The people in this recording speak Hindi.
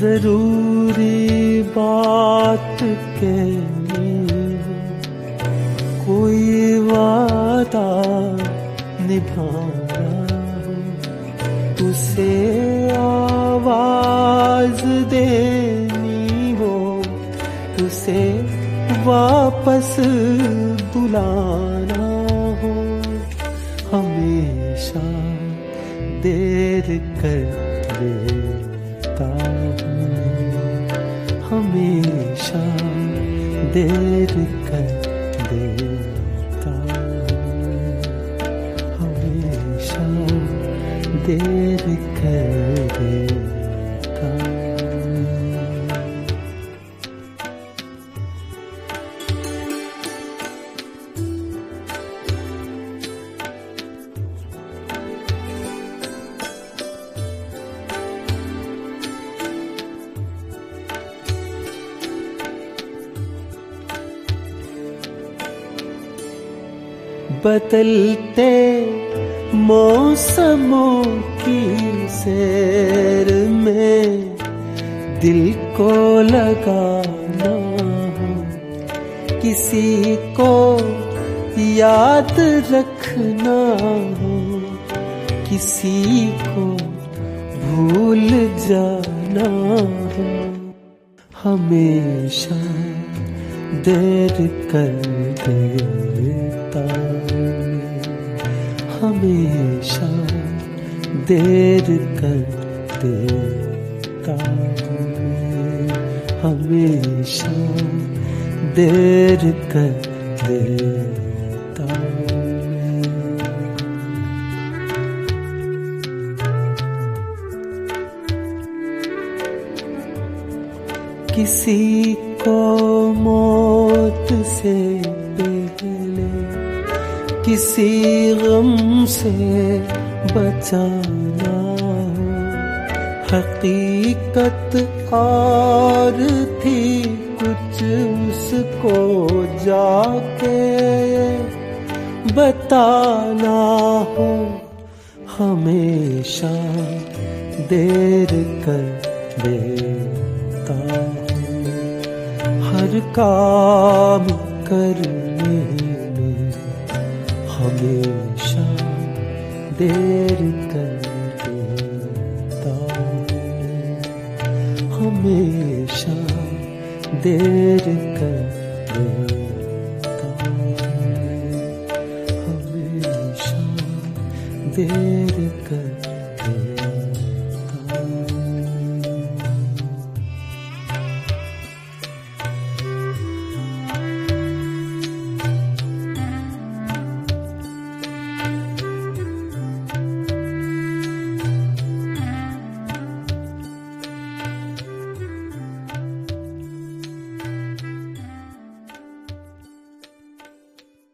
जरूरी बात कहनी हो, कोई वादा निभाना हो, तुसे आवाज देनी हो, तुसे वापस बुलाना हो, हमेशा देर कर देता हूँ, हमेशा देर कर देता हूँ, हमेशा देर कर देता हूँ। बदलते मौसमों की सैर में दिल को लगाना हो, किसी को याद रखना हो, किसी को भूल जाना हो, हमेशा देर कर देता हूँ, हमेशा देर कर देता हूँ, हमेशा देर कर देता हूँ। किसी को मौत से पहले किसी गम से बचाना हो, हकीकत और थी कुछ उसको जाके बताना हो, हमेशा देर कर देता हूँ, हर काम करने में हमेशा देर कर देता हूँ, हमेशा देर कर देता हूँ, हमेशा देर कर देता हूँ।